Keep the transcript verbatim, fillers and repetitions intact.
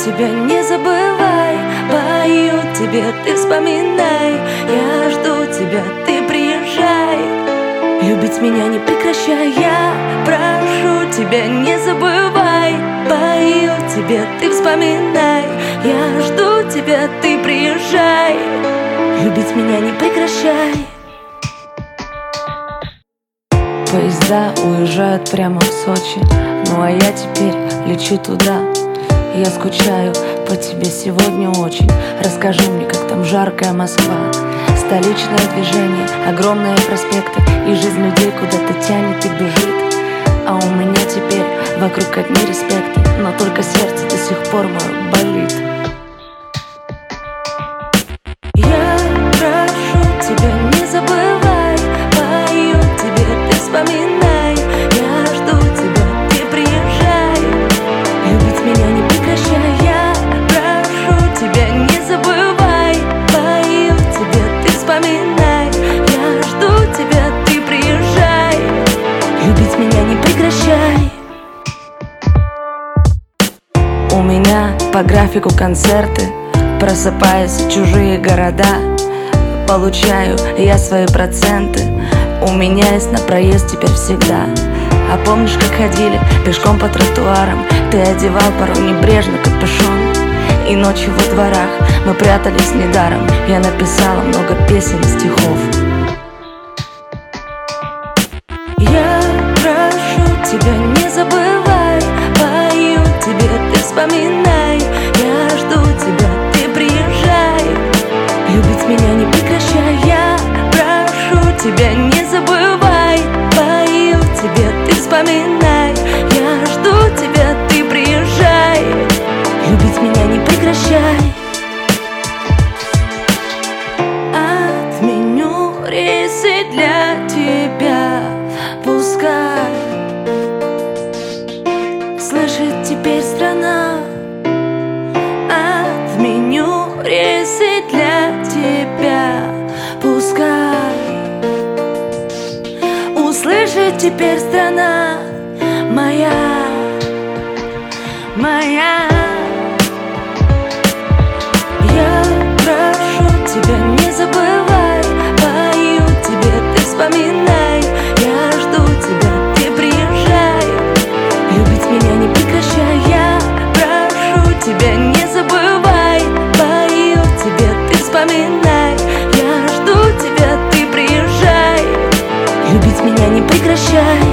тебя, не забывай. Пою тебе, ты вспоминай. Я жду тебя, ты приезжай. Любить меня не прекращай. Я прошу тебя, не забывай. Пою тебе, ты вспоминай. Я жду тебя, ты приезжай. Любить меня не прекращай. Поезда уезжают прямо в Сочи, ну а я теперь лечу туда. Я скучаю по тебе сегодня очень. Расскажи мне, как там жаркая Москва. Столичное движение, огромные проспекты, и жизнь людей куда-то тянет и бежит. А у меня теперь вокруг одни респекты, но только сердце до сих пор мое болит. Я прошу тебя, не забывай. Пою тебе, ты вспоминай. Я жду тебя, ты приезжай. Любить меня не прекращай. Я прошу тебя, не забывай. Пою тебе, ты вспоминай. Я жду тебя, ты приезжай. Любить меня не прекращай. У меня по графику концерты, просыпаясь в чужие города. Получаю я свои проценты. У меня есть на проезд теперь всегда. А помнишь, как ходили пешком по тротуарам? Ты одевал порой небрежно капюшон. И ночью во дворах мы прятались недаром. Я написала много песен и стихов. Я прошу тебя, не забывай. Пою тебе, ты вспоминай. Я жду тебя, ты приезжай. Любить меня не прекращай. Я прошу тебя, не забывай. Пою тебе, ты вспоминай. Я жду тебя, ты приезжай. Любить меня не прекращай. Отменю рейсы для тебя, пускай слышит теперь страна. Отменю рейсы для тебя, пускай услышит теперь страна моя, моя. Я прошу тебя, не забывай. Пою тебе, ты вспоминай. Я жду тебя, ты приезжай. Любить меня не прекращай. Я прошу тебя, не забывай. Пою тебе, ты вспоминай. Я жду тебя, ты приезжай. Любить меня не прекращай.